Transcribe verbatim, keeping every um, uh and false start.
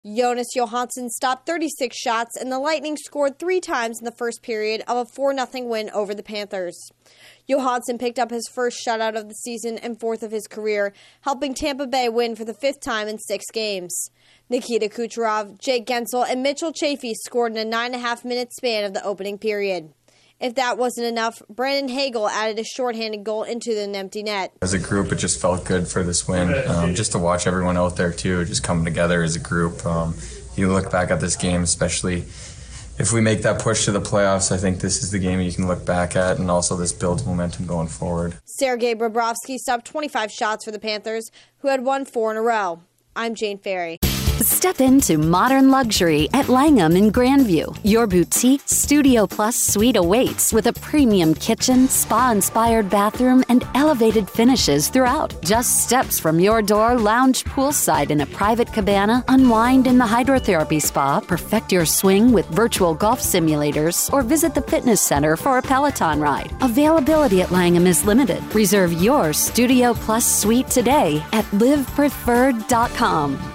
Jonas Johansson stopped thirty-six shots, and the Lightning scored three times in the first period of a four nothing win over the Panthers. Johansson picked up his first shutout of the season and fourth of his career, helping Tampa Bay win for the fifth time in six games. Nikita Kucherov, Jake Guentzel, and Mitchell Chaffee scored in a nine and a half minute span of the opening period. If that wasn't enough, Brandon Hagel added a shorthanded goal into the empty net. As a group, it just felt good for this win. Um, just to watch everyone out there, too, just coming together as a group. Um, you look back at this game, especially if we make that push to the playoffs, I think this is the game you can look back at, and also this builds momentum going forward. Sergei Bobrovsky stopped twenty-five shots for the Panthers, who had won four in a row. I'm Jane Ferry. Step into modern luxury at Langham in Grandview. Your boutique Studio Plus suite awaits with a premium kitchen, spa-inspired bathroom, and elevated finishes throughout. Just steps from your door, lounge poolside in a private cabana, unwind in the hydrotherapy spa, perfect your swing with virtual golf simulators, or visit the fitness center for a Peloton ride. Availability at Langham is limited. Reserve your Studio Plus suite today at live preferred dot com.